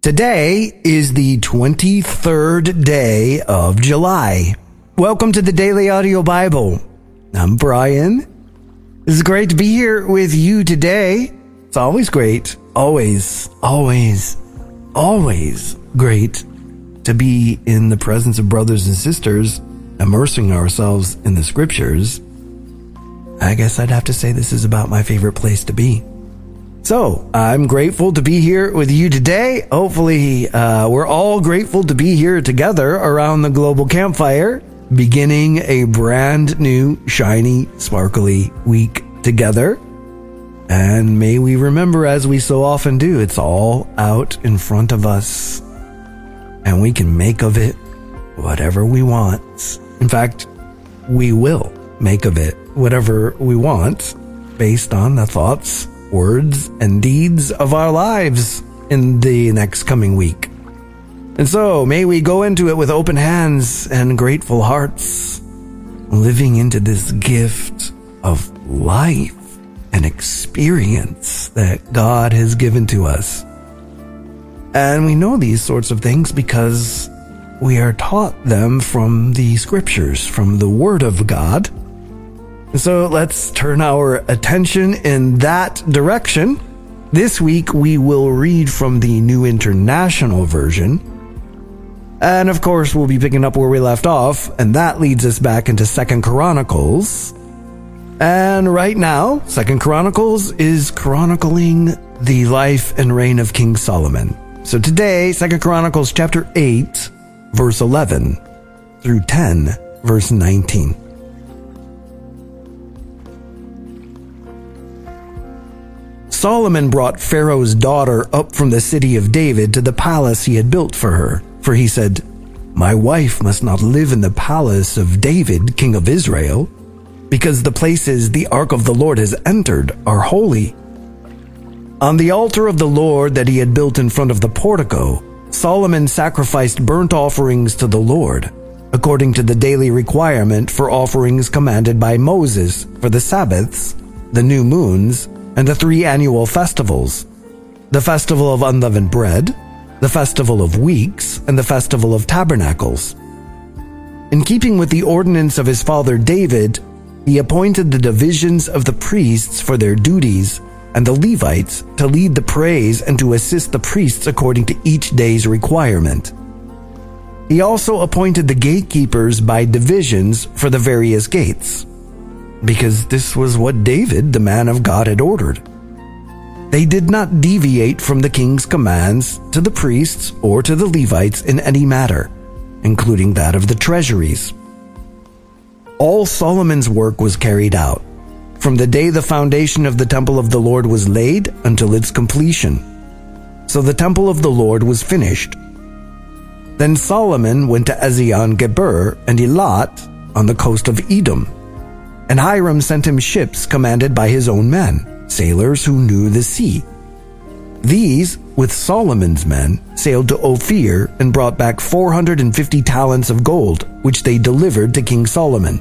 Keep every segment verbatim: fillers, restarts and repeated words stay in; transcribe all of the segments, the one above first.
Today is the twenty-third day of July. Welcome to the Daily Audio Bible. I'm Brian. It's great to be here with you today. It's always great, always, always, always great to be in the presence of brothers and sisters, immersing ourselves in the scriptures. I guess I'd have to say this is about my favorite place to be. So, I'm grateful to be here with you today. Hopefully, uh, we're all grateful to be here together around the global campfire, beginning a brand new, shiny, sparkly week together. And may we remember, as we so often do, it's all out in front of us, and we can make of it whatever we want. In fact, we will make of it whatever we want based on the thoughts, words, and deeds of our lives in the next coming week. And so, may we go into it with open hands and grateful hearts, living into this gift of life and experience that God has given to us. And we know these sorts of things because we are taught them from the scriptures, from the Word of God. So let's turn our attention in that direction. This week we will read from the New International Version. And of course we'll be picking up where we left off, and that leads us back into Second Chronicles. And right now, Second Chronicles is chronicling the life and reign of King Solomon. So today, Second Chronicles chapter eight, verse eleven through ten, verse nineteen. Solomon brought Pharaoh's daughter up from the city of David to the palace he had built for her, for he said, "My wife must not live in the palace of David, king of Israel, because the places the ark of the Lord has entered are holy." On the altar of the Lord that he had built in front of the portico, Solomon sacrificed burnt offerings to the Lord, according to the daily requirement for offerings commanded by Moses for the Sabbaths, the new moons, and the three annual festivals, the festival of unleavened bread, the festival of weeks, and the festival of tabernacles. In keeping with the ordinance of his father David, he appointed the divisions of the priests for their duties, and the Levites to lead the praise and to assist the priests according to each day's requirement. He also appointed the gatekeepers by divisions for the various gates, because this was what David, the man of God, had ordered. They did not deviate from the king's commands to the priests or to the Levites in any matter, including that of the treasuries. All Solomon's work was carried out, from the day the foundation of the temple of the Lord was laid until its completion. So the temple of the Lord was finished. Then Solomon went to Ezion-Geber and Elat on the coast of Edom, and Hiram sent him ships commanded by his own men, sailors who knew the sea. These, with Solomon's men, sailed to Ophir and brought back four hundred fifty talents of gold, which they delivered to King Solomon.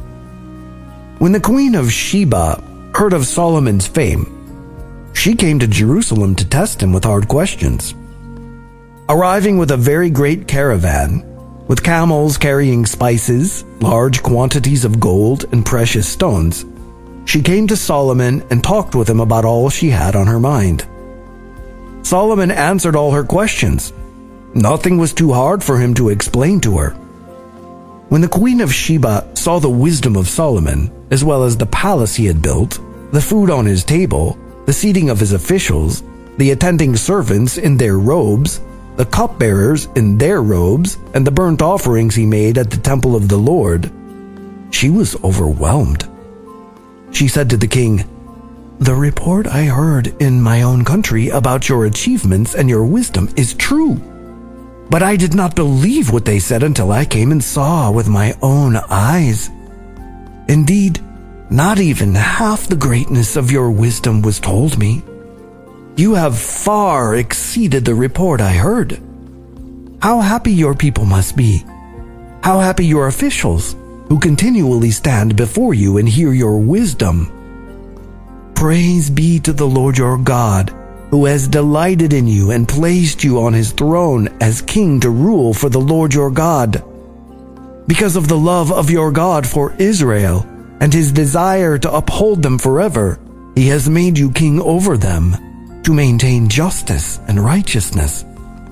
When the queen of Sheba heard of Solomon's fame, she came to Jerusalem to test him with hard questions. Arriving with a very great caravan, with camels carrying spices, large quantities of gold, and precious stones, she came to Solomon and talked with him about all she had on her mind. Solomon answered all her questions. Nothing was too hard for him to explain to her. When the queen of Sheba saw the wisdom of Solomon, as well as the palace he had built, the food on his table, the seating of his officials, the attending servants in their robes, the cupbearers in their robes, and the burnt offerings he made at the temple of the Lord, she was overwhelmed. She said to the king, "The report I heard in my own country about your achievements and your wisdom is true, but I did not believe what they said until I came and saw with my own eyes. Indeed, not even half the greatness of your wisdom was told me. You have far exceeded the report I heard. How happy your people must be. How happy your officials, who continually stand before you and hear your wisdom. Praise be to the Lord your God, who has delighted in you and placed you on his throne as king to rule for the Lord your God. Because of the love of your God for Israel and his desire to uphold them forever, he has made you king over them to maintain justice and righteousness."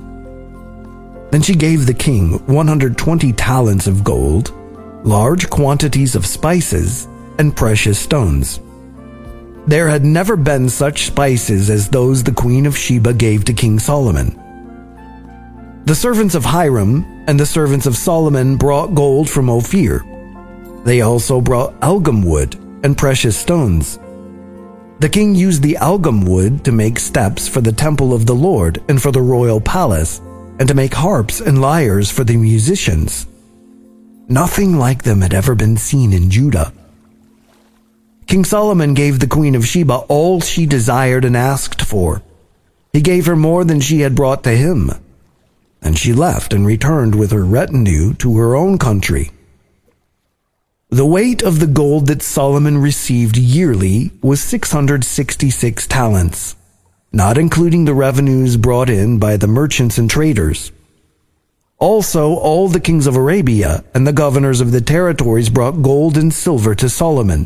Then she gave the king one hundred twenty talents of gold, large quantities of spices, and precious stones. There had never been such spices as those the Queen of Sheba gave to King Solomon. The servants of Hiram and the servants of Solomon brought gold from Ophir. They also brought algum wood and precious stones. The king used the algum wood to make steps for the temple of the Lord and for the royal palace, and to make harps and lyres for the musicians. Nothing like them had ever been seen in Judah. King Solomon gave the Queen of Sheba all she desired and asked for. He gave her more than she had brought to him. And she left and returned with her retinue to her own country. The weight of the gold that Solomon received yearly was six hundred sixty-six talents, not including the revenues brought in by the merchants and traders. Also, all the kings of Arabia and the governors of the territories brought gold and silver to Solomon.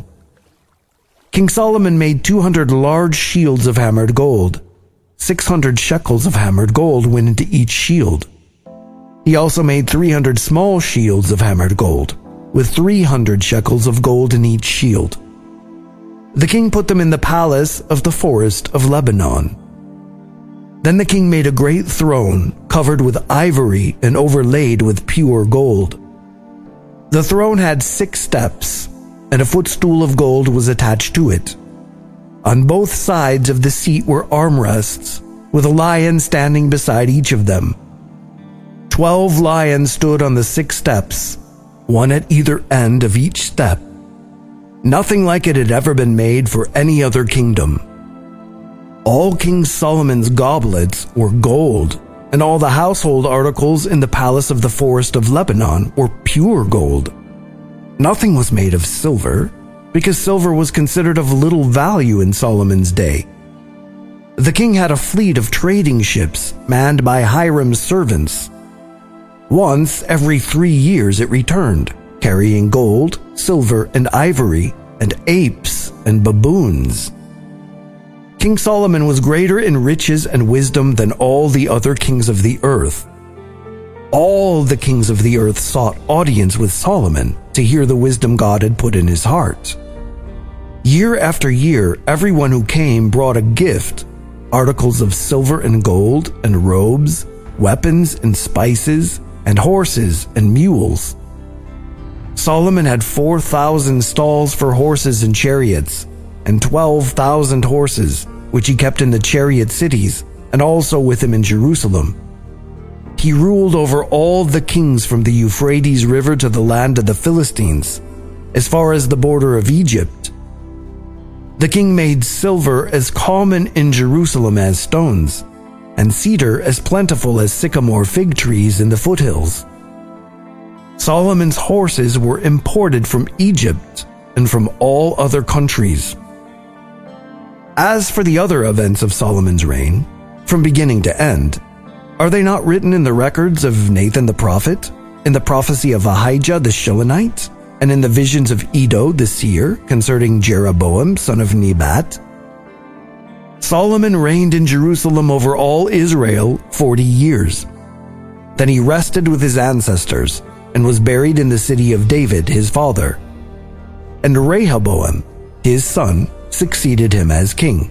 King Solomon made two hundred large shields of hammered gold. six hundred shekels of hammered gold went into each shield. He also made three hundred small shields of hammered gold, with three hundred shekels of gold in each shield. The king put them in the palace of the forest of Lebanon. Then the king made a great throne covered with ivory and overlaid with pure gold. The throne had six steps, and a footstool of gold was attached to it. On both sides of the seat were armrests, with a lion standing beside each of them. Twelve lions stood on the six steps, one at either end of each step. Nothing like it had ever been made for any other kingdom. All King Solomon's goblets were gold, and all the household articles in the palace of the forest of Lebanon were pure gold. Nothing was made of silver, because silver was considered of little value in Solomon's day. The king had a fleet of trading ships manned by Hiram's servants. Once every three years it returned, carrying gold, silver, and ivory, and apes and baboons. King Solomon was greater in riches and wisdom than all the other kings of the earth. All the kings of the earth sought audience with Solomon to hear the wisdom God had put in his heart. Year after year, everyone who came brought a gift, articles of silver and gold and robes, weapons and spices, and horses and mules. Solomon had four thousand stalls for horses and chariots, and twelve thousand horses, which he kept in the chariot cities, and also with him in Jerusalem. He ruled over all the kings from the Euphrates River to the land of the Philistines, as far as the border of Egypt. The king made silver as common in Jerusalem as stones, and cedar as plentiful as sycamore fig trees in the foothills. Solomon's horses were imported from Egypt and from all other countries. As for the other events of Solomon's reign, from beginning to end, are they not written in the records of Nathan the prophet, in the prophecy of Ahijah the Shilonite, and in the visions of Iddo the seer concerning Jeroboam son of Nebat? Solomon reigned in Jerusalem over all Israel forty years. Then he rested with his ancestors and was buried in the city of David his father. And Rehoboam, his son, succeeded him as king.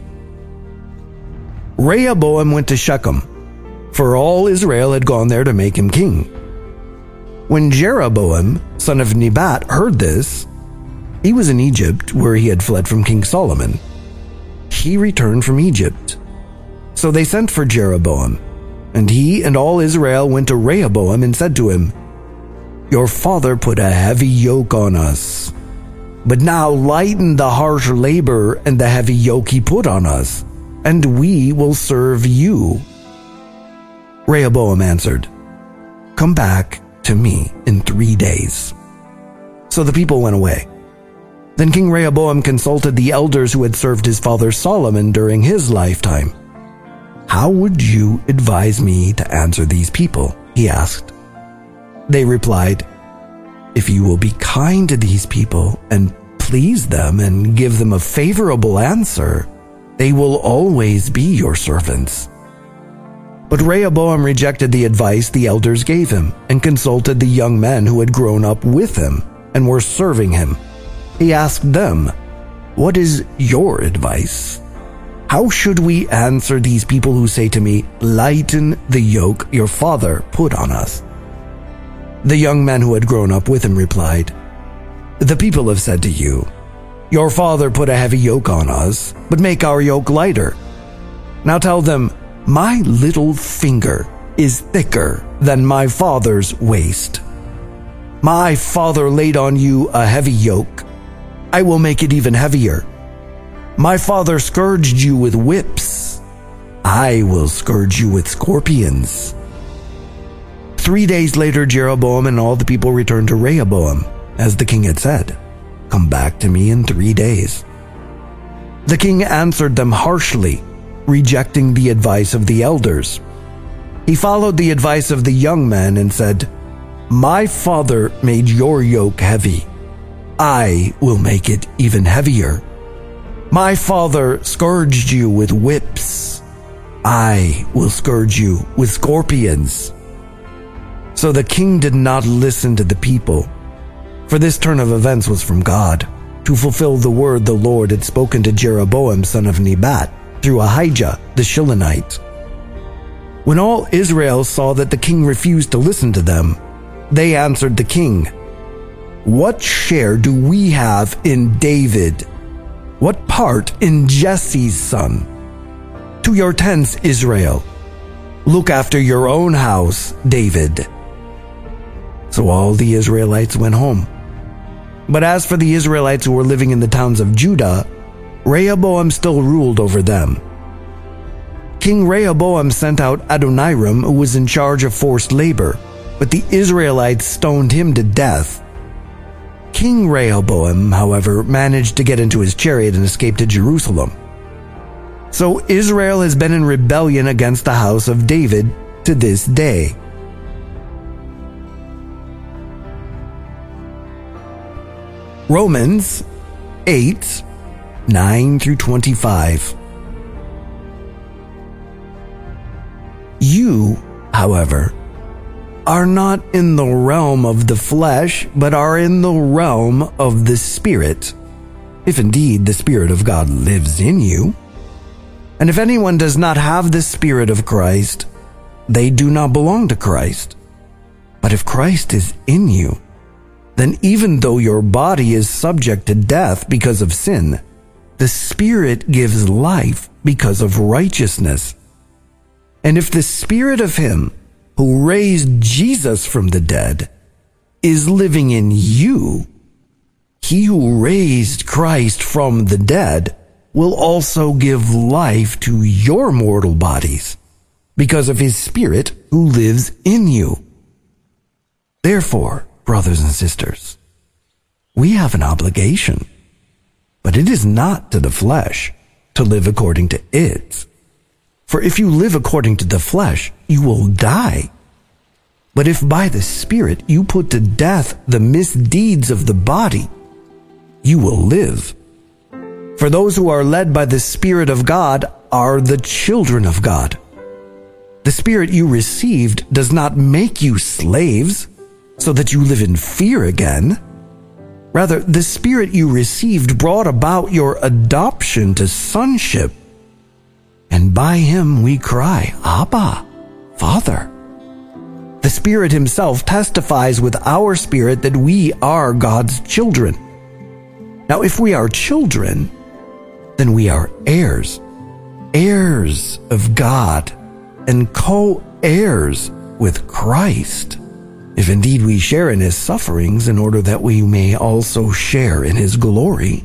Rehoboam went to Shechem, for all Israel had gone there to make him king. When Jeroboam, son of Nebat, heard this, he was in Egypt where he had fled from King Solomon. He returned from Egypt. So they sent for Jeroboam, and he and all Israel went to Rehoboam and said to him, "Your father put a heavy yoke on us, but now lighten the harsh labor and the heavy yoke he put on us, and we will serve you." Rehoboam answered, "Come back to me in three days." So the people went away. Then King Rehoboam consulted the elders who had served his father Solomon during his lifetime. "How would you advise me to answer these people?" he asked. They replied, "If you will be kind to these people and please them and give them a favorable answer, they will always be your servants." But Rehoboam rejected the advice the elders gave him and consulted the young men who had grown up with him and were serving him. He asked them, "What is your advice? How should we answer these people who say to me, 'Lighten the yoke your father put on us'?" The young men who had grown up with him replied, "The people have said to you, 'Your father put a heavy yoke on us, but make our yoke lighter.' Now tell them, 'My little finger is thicker than my father's waist. My father laid on you a heavy yoke. I will make it even heavier. My father scourged you with whips. I will scourge you with scorpions." Three days later, Jeroboam and all the people returned to Rehoboam, as the king had said, "Come back to me in three days." The king answered them harshly, rejecting the advice of the elders. He followed the advice of the young men and said, "My father made your yoke heavy. I will make it even heavier. My father scourged you with whips. I will scourge you with scorpions." So the king did not listen to the people, for this turn of events was from God, to fulfill the word the Lord had spoken to Jeroboam son of Nebat through Ahijah the Shilonite. When all Israel saw that the king refused to listen to them, they answered the king, "What share do we have in David? What part in Jesse's son? To your tents, Israel. Look after your own house, David." So all the Israelites went home. But as for the Israelites who were living in the towns of Judah, Rehoboam still ruled over them. King Rehoboam sent out Adoniram, who was in charge of forced labor, but the Israelites stoned him to death. King Rehoboam, however, managed to get into his chariot and escape to Jerusalem. So Israel has been in rebellion against the house of David to this day. Romans eight, nine through twenty-five. You, however, are not in the realm of the flesh, but are in the realm of the Spirit, if indeed the Spirit of God lives in you. And if anyone does not have the Spirit of Christ, they do not belong to Christ. But if Christ is in you, then even though your body is subject to death because of sin, the Spirit gives life because of righteousness. And if the Spirit of Him who raised Jesus from the dead is living in you, He who raised Christ from the dead will also give life to your mortal bodies because of His Spirit who lives in you. Therefore, brothers and sisters, we have an obligation, but it is not to the flesh to live according to it. For if you live according to the flesh, you will die. But if by the Spirit you put to death the misdeeds of the body, you will live. For those who are led by the Spirit of God are the children of God. The Spirit you received does not make you slaves, so that you live in fear again. Rather, the Spirit you received brought about your adoption to sonship. And by Him we cry, Abba, Father. The Spirit Himself testifies with our spirit that we are God's children. Now, if we are children, then we are heirs, heirs of God, and co-heirs with Christ, if indeed we share in His sufferings, in order that we may also share in His glory.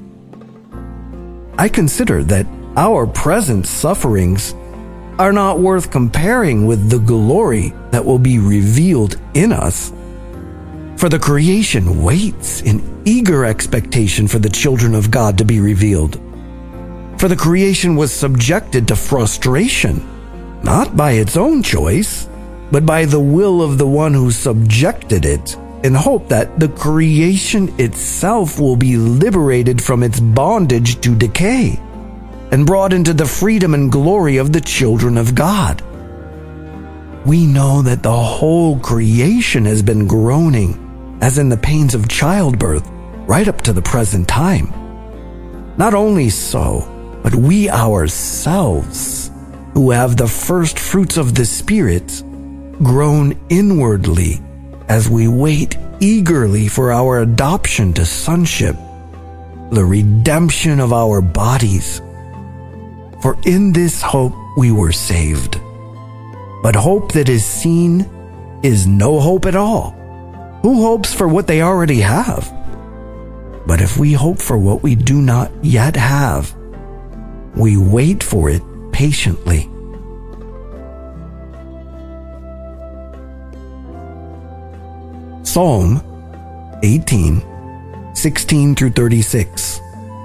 I consider that our present sufferings are not worth comparing with the glory that will be revealed in us. For the creation waits in eager expectation for the children of God to be revealed. For the creation was subjected to frustration, not by its own choice, but by the will of the one who subjected it, in hope that the creation itself will be liberated from its bondage to decay and brought into the freedom and glory of the children of God. We know that the whole creation has been groaning, as in the pains of childbirth, right up to the present time. Not only so, but we ourselves, who have the first fruits of the Spirit, groan inwardly as we wait eagerly for our adoption to sonship, the redemption of our bodies. For in this hope we were saved. But hope that is seen is no hope at all. Who hopes for what they already have? But if we hope for what we do not yet have, we wait for it patiently. Psalm eighteen, sixteen through thirty-six.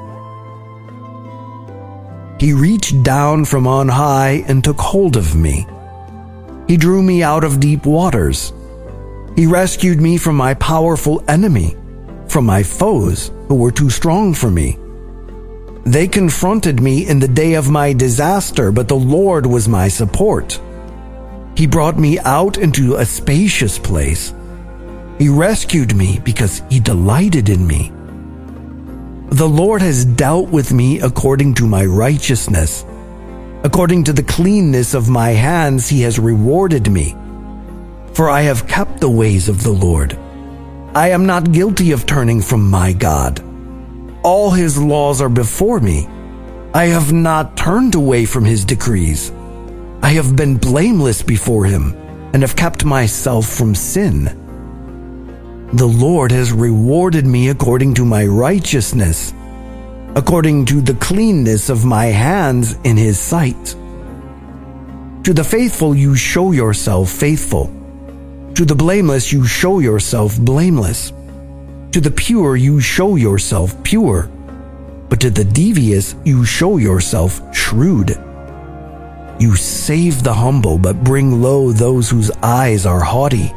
He reached down from on high and took hold of me. He drew me out of deep waters. He rescued me from my powerful enemy, from my foes who were too strong for me. They confronted me in the day of my disaster, but the Lord was my support. He brought me out into a spacious place. He rescued me because he delighted in me. The Lord has dealt with me according to my righteousness. According to the cleanness of my hands, he has rewarded me. For I have kept the ways of the Lord. I am not guilty of turning from my God. All his laws are before me. I have not turned away from his decrees. I have been blameless before him and have kept myself from sin. The Lord has rewarded me according to my righteousness, according to the cleanness of my hands in his sight. To the faithful you show yourself faithful. To the blameless you show yourself blameless. To the pure you show yourself pure. But to the devious you show yourself shrewd. You save the humble, but bring low those whose eyes are haughty.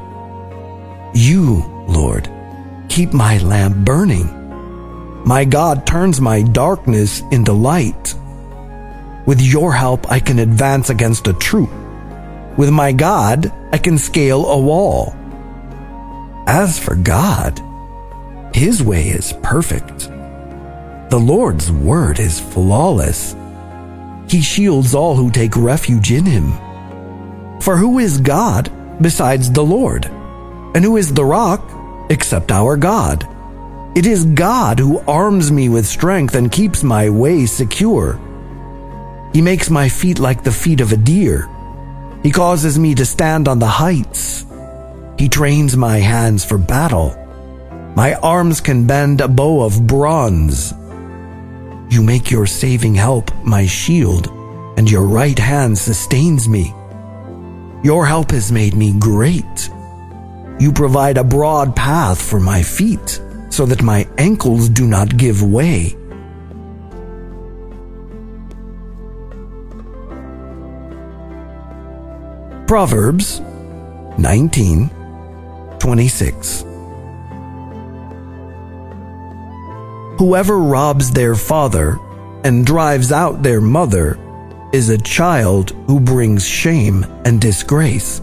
You, Lord, keep my lamp burning. My God turns my darkness into light. With your help, I can advance against a troop. With my God, I can scale a wall. As for God, his way is perfect. The Lord's word is flawless. He shields all who take refuge in him. For who is God besides the Lord? And who is the rock except our God? It is God who arms me with strength and keeps my way secure. He makes my feet like the feet of a deer. He causes me to stand on the heights. He trains my hands for battle. My arms can bend a bow of bronze. You make your saving help my shield, and your right hand sustains me. Your help has made me great. You provide a broad path for my feet, so that my ankles do not give way. Proverbs nineteen, twenty-six. Whoever robs their father and drives out their mother is a child who brings shame and disgrace.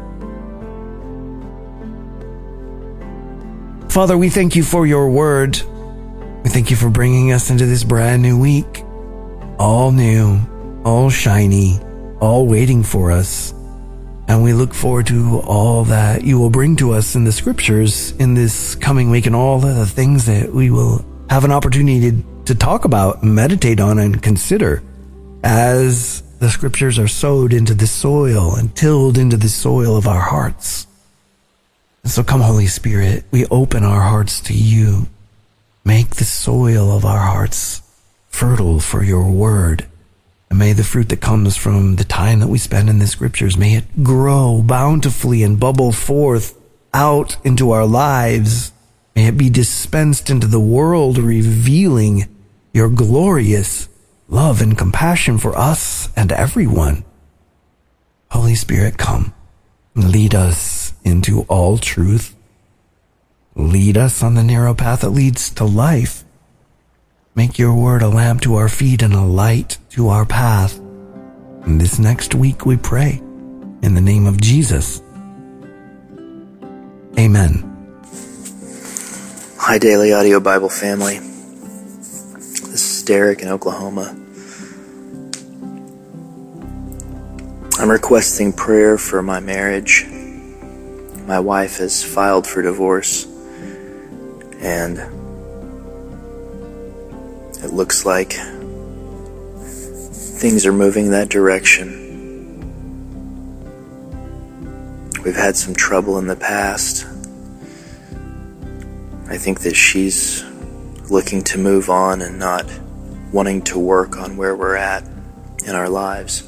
Father, we thank you for your word. We thank you for bringing us into this brand new week. All new, all shiny, all waiting for us. And we look forward to all that you will bring to us in the scriptures in this coming week and all the things that we will have an opportunity to, to talk about, meditate on, and consider as the scriptures are sowed into the soil and tilled into the soil of our hearts. And so come, Holy Spirit, we open our hearts to you. Make the soil of our hearts fertile for your word. And may the fruit that comes from the time that we spend in the scriptures, may it grow bountifully and bubble forth out into our lives. May it be dispensed into the world, revealing your glorious love and compassion for us and everyone. Holy Spirit, come. Lead us into all truth. Lead us on the narrow path that leads to life. Make your word a lamp to our feet and a light to our path. And this next week we pray in the name of Jesus. Amen. Hi, Daily Audio Bible family. This is Derek in Oklahoma. I'm requesting prayer for my marriage. My wife has filed for divorce, and it looks like things are moving that direction. We've had some trouble in the past. I think that she's looking to move on and not wanting to work on where we're at in our lives.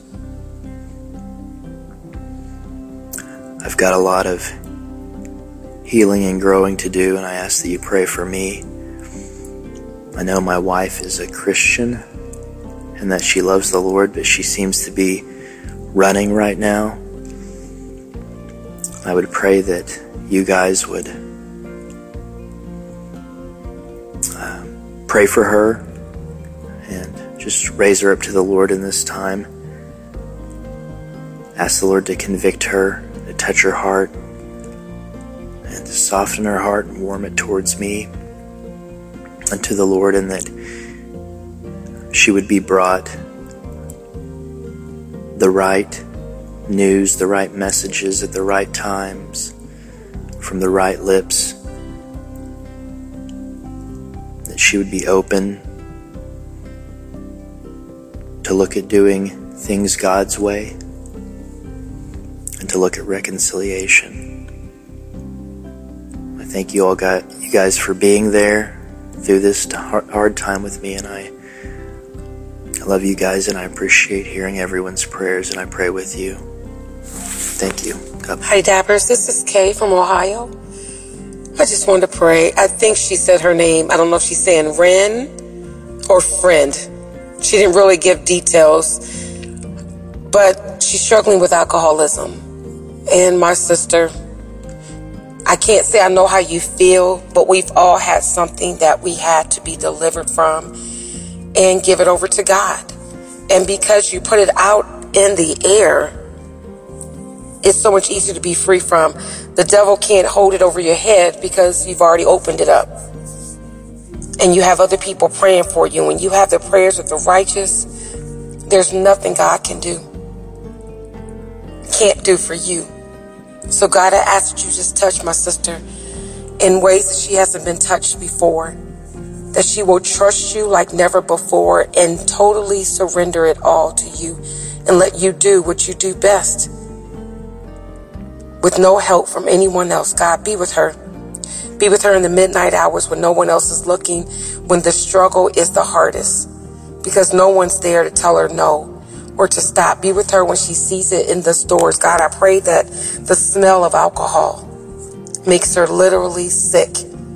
I've got a lot of healing and growing to do, and I ask that you pray for me. I know my wife is a Christian and that she loves the Lord, but she seems to be running right now. I would pray that you guys would uh, pray for her and just raise her up to the Lord in this time. Ask the Lord to convict her, to touch her heart, and to soften her heart and warm it towards me and to the Lord, and that she would be brought the right news, the right messages at the right times from the right lips, that she would be open to look at doing things God's way and to look at reconciliation. I thank you all got you guys for being there through this hard time with me, and I I love you guys, and I appreciate hearing everyone's prayers, and I pray with you. Thank you. God. Hi, Dappers. This is Kay from Ohio. I just wanted to pray. I think she said her name. I don't know if she's saying Ren or Friend. She didn't really give details, but she's struggling with alcoholism. And my sister, I can't say I know how you feel, but we've all had something that we had to be delivered from and give it over to God. And because you put it out in the air, it's so much easier to be free from. The devil can't hold it over your head because you've already opened it up. And you have other people praying for you. When you have the prayers of the righteous, there's nothing God can do, can't do for you. So God, I ask that you just touch my sister in ways that she hasn't been touched before, that she will trust you like never before and totally surrender it all to you and let you do what you do best with no help from anyone else. God, be with her. Be with her in the midnight hours when no one else is looking, when the struggle is the hardest, because no one's there to tell her no or to stop. Be with her when she sees it in the stores. God, I pray that the smell of alcohol makes her literally sick,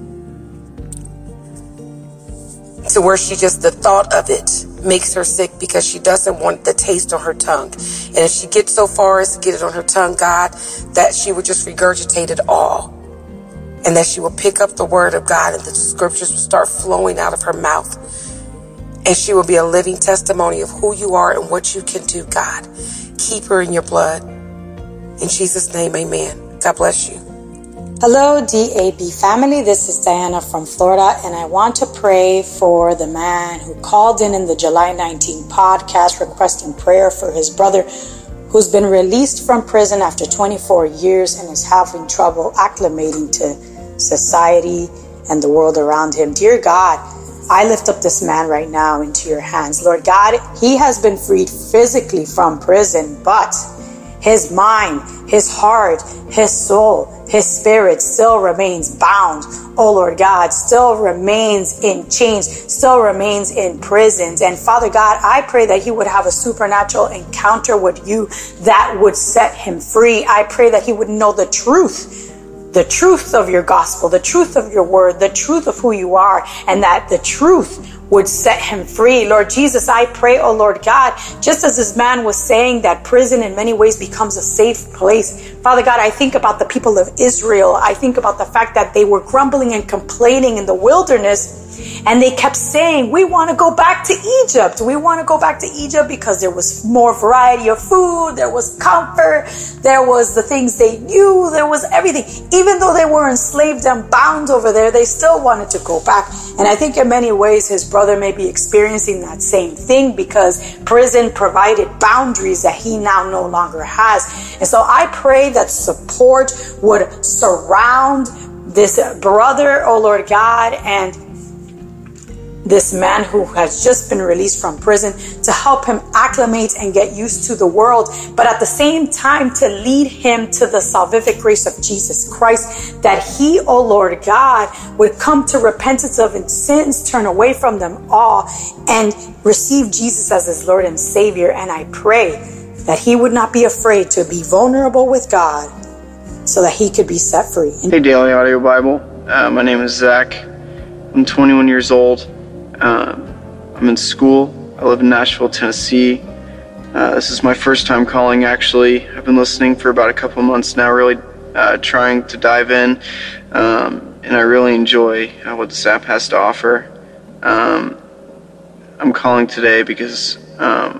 to where she just, the thought of it makes her sick because she doesn't want the taste on her tongue. And if she gets so far as to get it on her tongue, God, that she would just regurgitate it all, and that she will pick up the word of God and the scriptures will start flowing out of her mouth. And she will be a living testimony of who you are and what you can do, God. Keep her in your blood. In Jesus' name, amen. God bless you. Hello, D A B family. This is Diana from Florida, and I want to pray for the man who called in in the July nineteenth podcast requesting prayer for his brother who's been released from prison after twenty-four years and is having trouble acclimating to society and the world around him. Dear God, I lift up this man right now into your hands. Lord God, he has been freed physically from prison, but his mind, his heart, his soul, his spirit still remains bound. Oh Lord God, still remains in chains, still remains in prisons. And Father God, I pray that he would have a supernatural encounter with you that would set him free. I pray that he would know the truth, the truth of your gospel, the truth of your word, the truth of who you are, and that the truth would set him free. Lord Jesus, I pray, oh Lord God, just as this man was saying that prison in many ways becomes a safe place. Father God, I think about the people of Israel. I think about the fact that they were grumbling and complaining in the wilderness, and they kept saying, we want to go back to Egypt. We want to go back to Egypt because there was more variety of food. There was comfort. There was the things they knew. There was everything. Even though they were enslaved and bound over there, they still wanted to go back. And I think in many ways, his brother may be experiencing that same thing because prison provided boundaries that he now no longer has. And so I pray that support would surround this brother, oh Lord God, and this man who has just been released from prison, to help him acclimate and get used to the world, but at the same time to lead him to the salvific grace of Jesus Christ, that he, oh Lord God, would come to repentance of his sins, turn away from them all, and receive Jesus as his Lord and Savior. And I pray that he would not be afraid to be vulnerable with God so that he could be set free. Hey, Daily Audio Bible. Uh, my name is Zach. I'm twenty-one years old. Uh, I'm in school. I live in Nashville, Tennessee. Uh, this is my first time calling, actually. I've been listening for about a couple of months now, really uh, trying to dive in, um, and I really enjoy uh, what this app has to offer. Um, I'm calling today because um,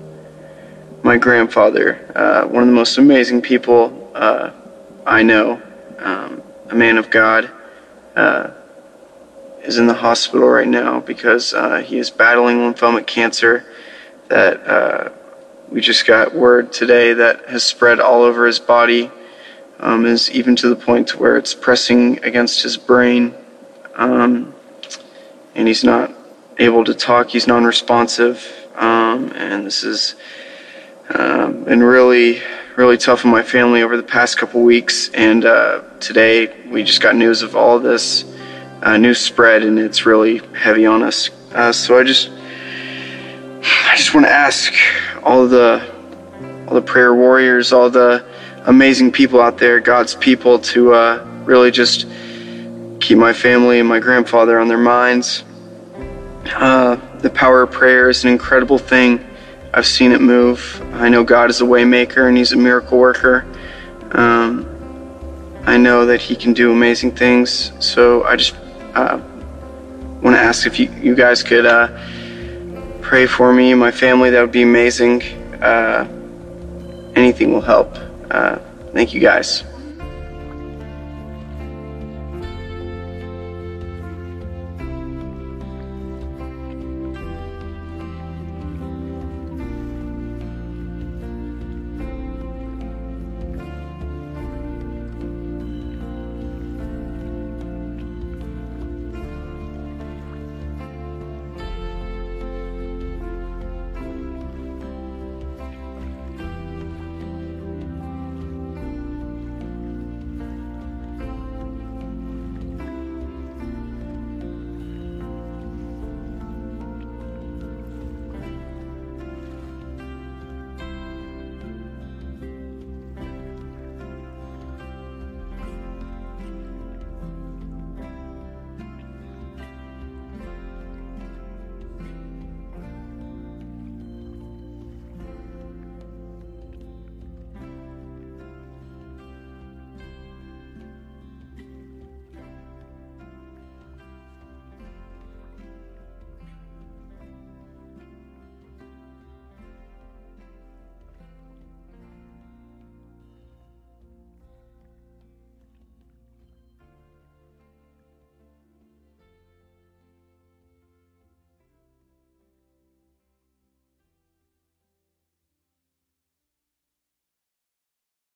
my grandfather, uh, one of the most amazing people uh, I know, um, a man of God, uh, is in the hospital right now because uh, he is battling lymphomic cancer that uh, we just got word today that has spread all over his body, um, is even to the point to where it's pressing against his brain, um, and he's not able to talk. He's non-responsive, um, and this has um, been really, really tough on my family over the past couple weeks, and uh, today we just got news of all of this Uh, news spread, and it's really heavy on us. Uh, so I just, I just want to ask all the, all the prayer warriors, all the amazing people out there, God's people, to uh, really just keep my family and my grandfather on their minds. Uh, the power of prayer is an incredible thing. I've seen it move. I know God is a way maker and He's a miracle worker. Um, I know that He can do amazing things. So I just Uh, want to ask if you, you guys could uh, pray for me and my family. That would be amazing. Uh, anything will help. Uh, thank you guys.